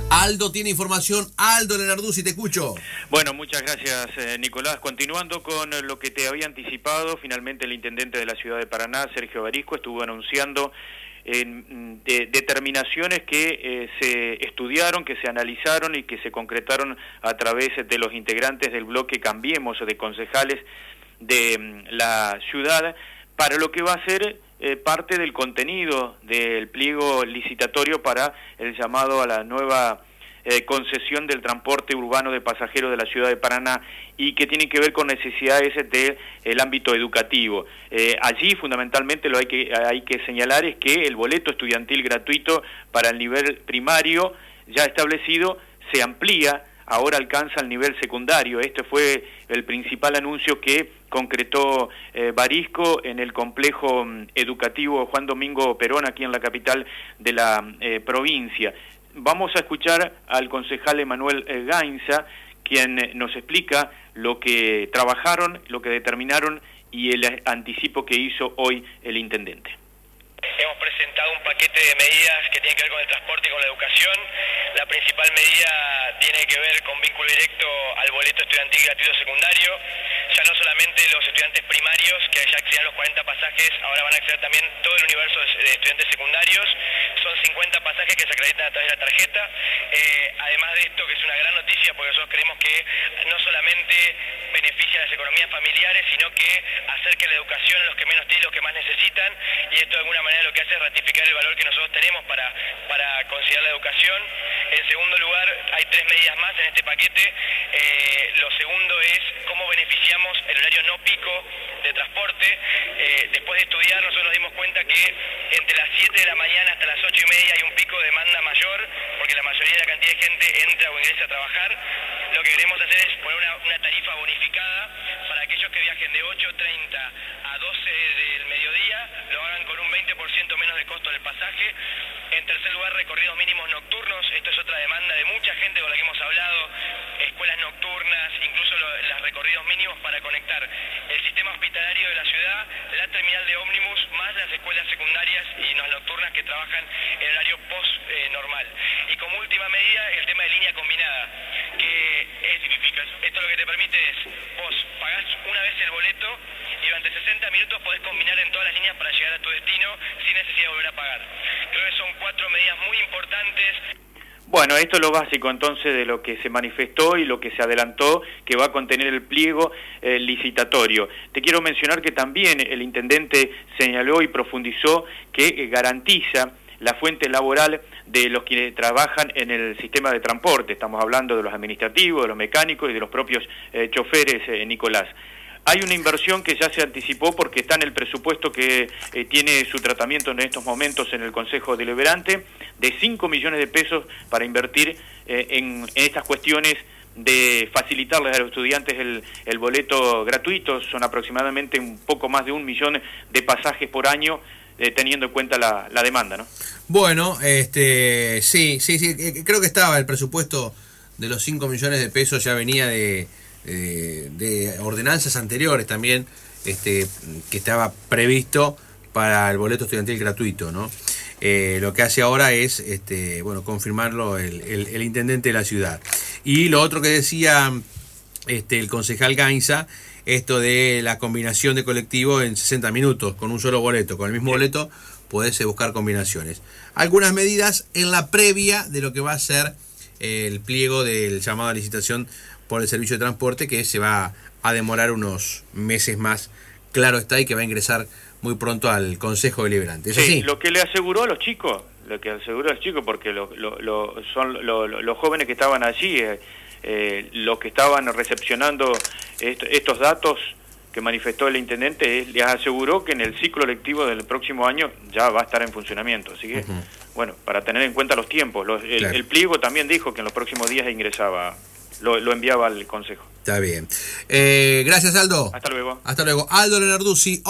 Aldo tiene información. Aldo Lenarduzzi, te escucho. Bueno, muchas gracias, Nicolás. Continuando con lo que te había anticipado, finalmente el intendente de la ciudad de Paraná, Sergio Barisco, estuvo anunciando determinaciones que se estudiaron, que se analizaron y que se concretaron a través de los integrantes del bloque Cambiemos de concejales de la ciudad para lo que va a ser parte del contenido del pliego licitatorio para el llamado a la nueva concesión del transporte urbano de pasajeros de la ciudad de Paraná y que tienen que ver con necesidades del ámbito educativo. Allí fundamentalmente lo hay que señalar es que el boleto estudiantil gratuito para el nivel primario ya establecido se amplía, ahora alcanza el nivel secundario. Este fue el principal anuncio que concretó Barisco en el complejo educativo Juan Domingo Perón, aquí en la capital de la provincia. Vamos a escuchar al concejal Emanuel Gainza, quien nos explica lo que trabajaron, lo que determinaron y el anticipo que hizo hoy el intendente. Hemos presentado un paquete de medidas que tienen que ver con el transporte y con la educación. La principal medida tiene que ver con vínculo directo al boleto estudiantil gratuito secundario. Ya no solamente los estudiantes primarios, que ya accedían los 40 pasajes, ahora van a acceder también todo el universo de estudiantes secundarios. Son 50 pasajes que se acreditan a través de la tarjeta. Además de esto, que es una gran noticia, porque nosotros creemos que no solamente beneficia a las economías familiares, sino que acerca la educación a los que menos tienen, los que más necesitan, y esto de alguna manera lo que hace es ratificar el valor que nosotros tenemos para considerar la educación. En segundo lugar, hay 3 medidas más en este paquete. Lo segundo es cómo beneficiamos el horario no pico de transporte. Después de estudiar, nosotros nos dimos cuenta que entre las 7 de la mañana hasta las 8:30 hay un pico de demanda mayor, porque la mayoría de la cantidad de gente entra o ingresa a trabajar. Lo que queremos hacer es poner una tarifa bonificada para aquellos que viajen de 8:30 a 12 del mediodía, lo hagan con un 20% menos de costo del pasaje. En tercer lugar, recorridos mínimos nocturnos. Esto es otra demanda de mucha gente con la que hemos hablado. Escuelas nocturnas, incluso los recorridos mínimos para conectar el sistema hospitalario de la ciudad, la terminal de ómnibus, más las escuelas secundarias y las nocturnas que trabajan en horario post-normal. Y como última medida, el tema de línea combinada, que esto lo que te permite es, vos pagás una vez el boleto y durante 60 minutos podés combinar en todas las líneas para llegar a tu destino sin necesidad de volver a pagar. Creo que son 4 medidas muy importantes. Bueno, esto es lo básico entonces de lo que se manifestó y lo que se adelantó que va a contener el pliego licitatorio. Te quiero mencionar que también el intendente señaló y profundizó que garantiza la fuente laboral de los que trabajan en el sistema de transporte. Estamos hablando de los administrativos, de los mecánicos y de los propios choferes, Nicolás. Hay una inversión que ya se anticipó porque está en el presupuesto que tiene su tratamiento en estos momentos en el Consejo Deliberante, de 5 millones de pesos para invertir en estas cuestiones de facilitarles a los estudiantes el boleto gratuito. Son aproximadamente un poco más de 1 millón de pasajes por año, teniendo en cuenta la demanda, ¿no? Bueno, sí, creo que estaba el presupuesto de los 5 millones de pesos, ya venía de ordenanzas anteriores también, que estaba previsto para el boleto estudiantil gratuito, ¿no? Lo que hace ahora es confirmarlo el intendente de la ciudad. Y lo otro que decía el concejal Gainza, esto de la combinación de colectivo en 60 minutos con un solo boleto, con el mismo boleto podés buscar combinaciones. Algunas medidas en la previa de lo que va a ser el pliego del llamado a licitación por el servicio de transporte, que se va a demorar unos meses más, claro está, y que va a ingresar muy pronto al Consejo Deliberante. ¿Es así? Lo que le aseguró a los chicos, porque son los jóvenes que estaban allí, los que estaban recepcionando estos datos que manifestó el intendente, les aseguró que en el ciclo lectivo del próximo año ya va a estar en funcionamiento. Así que, bueno, para tener en cuenta los tiempos. Claro. El pliego también dijo que en los próximos días ingresaba, lo enviaba al Consejo. Está bien. Gracias, Aldo. Hasta luego. Hasta luego. Aldo Lenarduzzi.